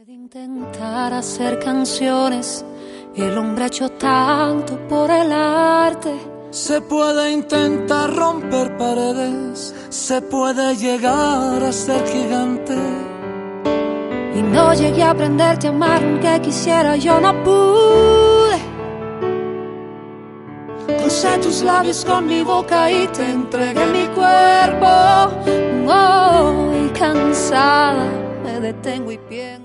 Puede intentar hacer canciones, el hombre ha hecho tanto por el arte. Se puede intentar romper paredes, se puede llegar a ser gigante. Y no llegué a aprenderte a amar aunque quisiera, yo no pude. Crucé tus labios con mi boca y te entregué mi cuerpo. Oh, y cansada me detengo y pienso.